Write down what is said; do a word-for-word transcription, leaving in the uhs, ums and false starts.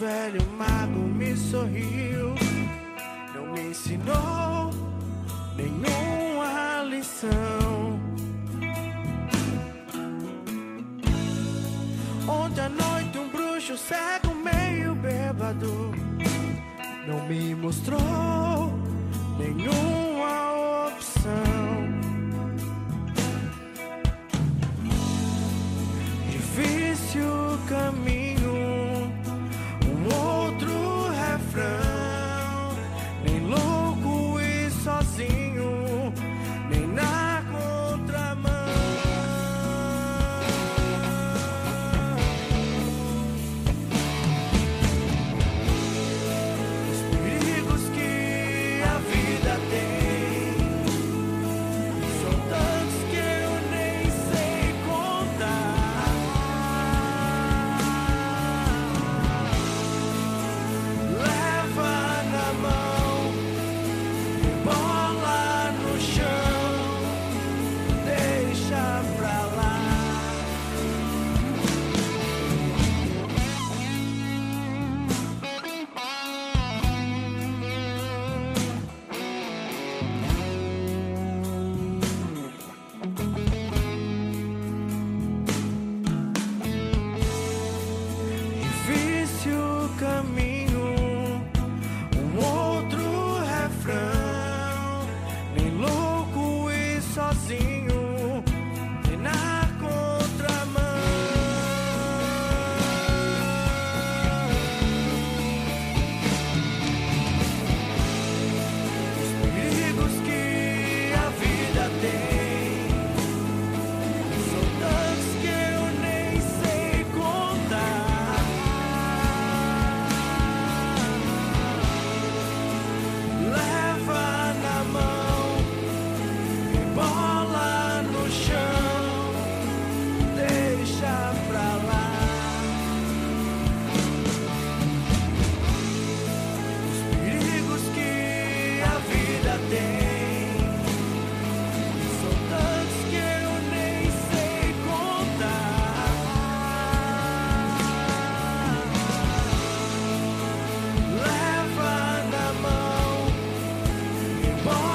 velho mago me sorriu, não me ensinou nenhuma lição. Ontem à noite um bruxo cego meio bêbado não me mostrou nenhuma opção. Difícil caminho, um outro refrão, nem louco e sozinho, nem na contramão. Os perigos que a vida tem são tantos que eu nem sei contar. Leva na mão, bola no chão, deixa pra lá. Difícil caminho, um outro refrão, nem louco e sozinho, nem na contramão. Os perigos que a vida tem são tantos que eu nem sei contar. Leva na mão, bola no chão, deixa pra lá. Os perigos que a vida tem são tantos que eu nem sei contar. Leva na mão, bola